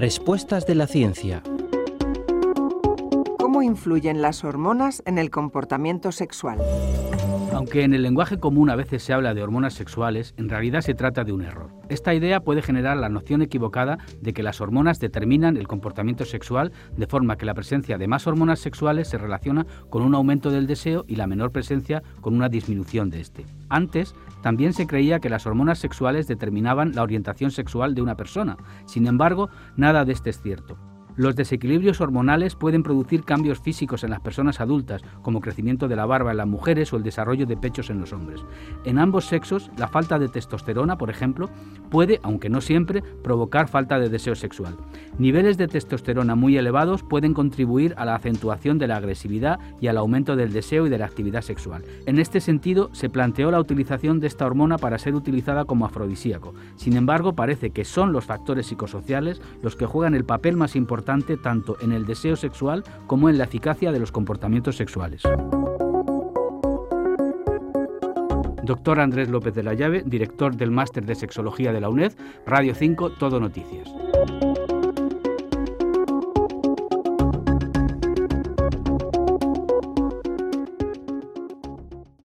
Respuestas de la ciencia. ¿Cómo influyen las hormonas en el comportamiento sexual? Aunque en el lenguaje común a veces se habla de hormonas sexuales, en realidad se trata de un error. Esta idea puede generar la noción equivocada de que las hormonas determinan el comportamiento sexual, de forma que la presencia de más hormonas sexuales se relaciona con un aumento del deseo y la menor presencia con una disminución de este. Antes, también se creía que las hormonas sexuales determinaban la orientación sexual de una persona. Sin embargo, nada de esto es cierto. Los desequilibrios hormonales pueden producir cambios físicos en las personas adultas, como crecimiento de la barba en las mujeres o el desarrollo de pechos en los hombres. En ambos sexos, la falta de testosterona, por ejemplo, puede, aunque no siempre, provocar falta de deseo sexual. Niveles de testosterona muy elevados pueden contribuir a la acentuación de la agresividad y al aumento del deseo y de la actividad sexual. En este sentido, se planteó la utilización de esta hormona para ser utilizada como afrodisíaco. Sin embargo, parece que son los factores psicosociales los que juegan el papel más importante tanto en el deseo sexual como en la eficacia de los comportamientos sexuales. Doctor Andrés López de la Llave, director del Máster de Sexología de la UNED, Radio 5, Todo Noticias.